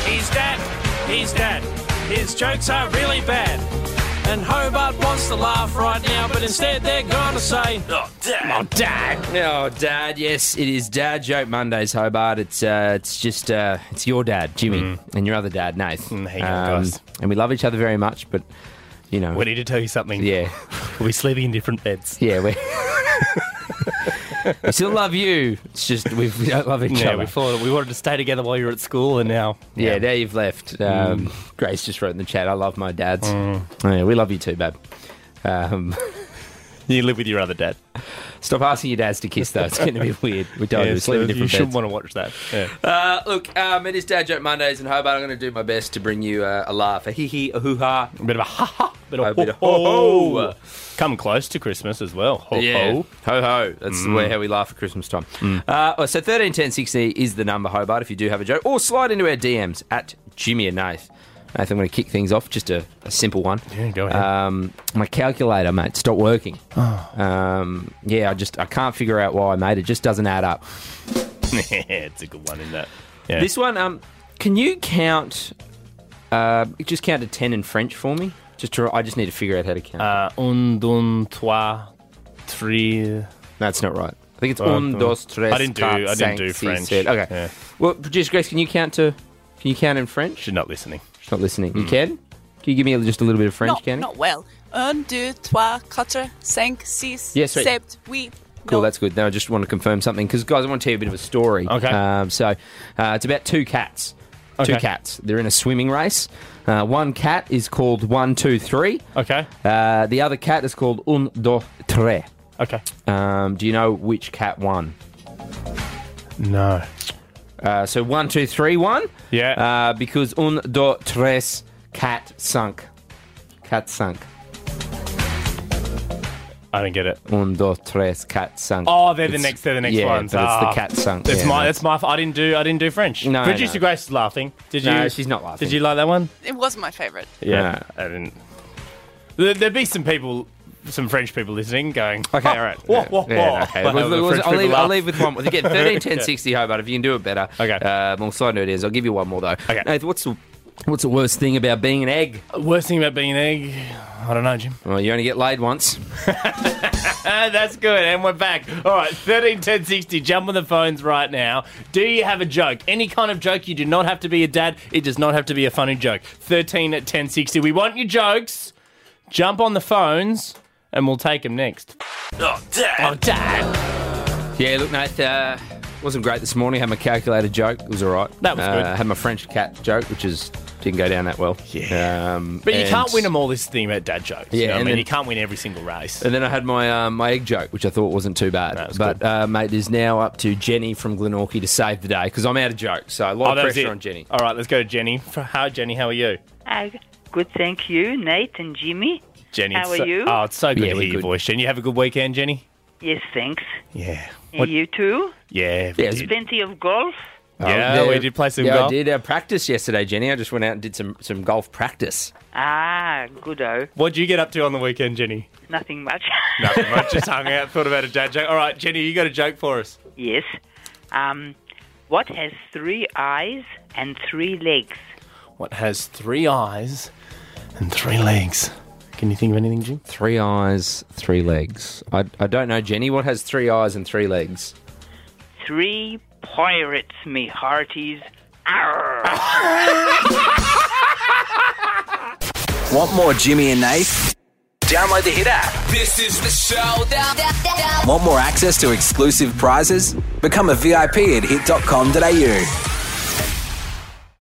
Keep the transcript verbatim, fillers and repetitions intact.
He's dad. He's dad. His jokes are really bad. And Hobart wants to laugh right now, but instead they're going to say, oh, Dad. Oh, Dad. Oh, Dad, yes, it is Dad Joke Mondays, Hobart. It's uh, it's just, uh, it's your dad, Jimmy, mm. and your other dad, Nath. Mm, hang on, um, guys. And we love each other very much, but, you know. We need to tell you something. Yeah. We're sleeping in different beds. Yeah, we we still love you. It's just we, we don't love each yeah, other. We thought we wanted to stay together while you were at school, and now... Yeah, yeah. now you've left. Um, mm. Grace just wrote in the chat, I love my dads. Mm. Yeah, we love you too, babe. Um, you live with your other dad. Stop asking your dads to kiss, though. It's going to be weird. We don't. Yeah, We're sleeping so different you beds. shouldn't want to watch that. Yeah. Uh, look, um, it is Dad Joke Mondays in Hobart. I'm going to do my best to bring you uh, a laugh, a hee-hee, a hoo-ha. A bit of a ha-ha, a bit of a ho, bit of ho-ho. ho-ho. Come close to Christmas as well. Ho-ho. Yeah. Ho-ho. That's Mm. the way how we laugh at Christmas time. Mm. Uh, oh, so thirteen ten sixty is the number, Hobart, if you do have a joke. Or slide into our D Ms at Jimmy and Nath. Nath, I'm going to kick things off, just a, a simple one. Yeah, go ahead. Um, my calculator, mate, stopped working. Oh. Um, yeah, I just I can't figure out why, mate. It just doesn't add up. It's a good one in that. Yeah. This one, um, can you count? Uh, just count to ten in French for me. Just to, I just need to figure out how to count. Uh, un, deux, trois, trois. That's not right. I think it's Uh, un, dos, tres, I didn't do. quatre, I didn't cinq, do six, French. sept. Okay. Yeah. Well, producer Grace, can you count to? Can you count in French? She's not listening. She's not listening. You can? Can you give me a, just a little bit of French, not, can you? not well. Un, deux, trois, quatre, cinq, six, Yeah, sweet. sept, huit. Cool, no. that's good. Now I just want to confirm something because, guys, I want to tell you a bit of a story. Okay. Um, so uh, it's about two cats. Okay. Two cats. They're in a swimming race. Uh, one cat is called one, two, three. Okay. Uh, the other cat is called un, dos, tres. Okay. Um, do you know which cat won? No. Uh, so one, two, three, one. Yeah. Uh, because un, dos, tres, cat sunk. Cat sunk. I don't get it. Un, dos, tres, cat sunk. Oh, they're the It's- next. They're the next yeah, ones. but it's Ah. the cat sunk. That's yeah, my. no. That's my. I didn't do. I didn't do French. No, Producer no. Grace is laughing. Did you? No, she's not laughing. Did you like that one? It wasn't my favourite. Yeah, I didn't. There, there'd be some people, some French people listening, going, Okay, oh, all right. Whoa, whoa, Yeah, whoa. okay. Like, Well, the well, French I'll, people leave, I'll laugh. leave with one. Again, thirteen ten sixty, Hobart. If you can do it better, Okay. uh, we'll slide into it is. I'll give you one more, though. Okay. Nath, what's the, what's the worst thing about being an egg? Worst thing about being an egg? I don't know, Jim. Well, you only get laid once. That's good, and we're back. All right, thirteen ten sixty, jump on the phones right now. Do you have a joke? Any kind of joke. You do not have to be a dad. It does not have to be a funny joke. thirteen at ten sixty. We want your jokes. Jump on the phones, and we'll take them next. Oh, Dad. Oh, Dad. Yeah, look, Nath, uh, wasn't great this morning. Had my calculator joke. It was all right. That was uh, good. Had my French cat joke, which is didn't go down that well. Yeah. Um, But you and- can't win them all, this thing about dad jokes. Yeah, You know what I and mean? then- You can't win every single race. And then I had my um, my egg joke, which I thought wasn't too bad. That was but, good. uh, mate, it is now up to Jenny from Glenorchy to save the day because I'm out of jokes. So a lot Oh, of that was pressure it. on Jenny. All right, let's go to Jenny. How, Jenny, how are you? Uh, good, thank you, Nate and Jimmy. Jenny, How it's are so, you? Oh, it's so good Yeah, to we're hear your good. voice, Jenny. You have a good weekend, Jenny? Yes, thanks. Yeah. And What- you too? Yeah, we Yeah, did. Plenty of golf? Yeah, Oh, we did play some yeah, golf. I did uh, practice yesterday, Jenny. I just went out and did some, some golf practice. Ah, good-o. What'd you get up to on the weekend, Jenny? Nothing much. Nothing much. Just hung out, thought about a dad joke. All right, Jenny, you got a joke for us. Yes. Um, what has three eyes and three legs? What has three eyes and three legs? Can you think of anything, Jim? Three eyes, three legs. I, I don't know, Jenny. What has three eyes and three legs? Three pirates, me hearties. Arr! Want more Jimmy and Nath? Download the Hit app. This is the showdown. Want more access to exclusive prizes? Become a V I P at hit dot com dot a u.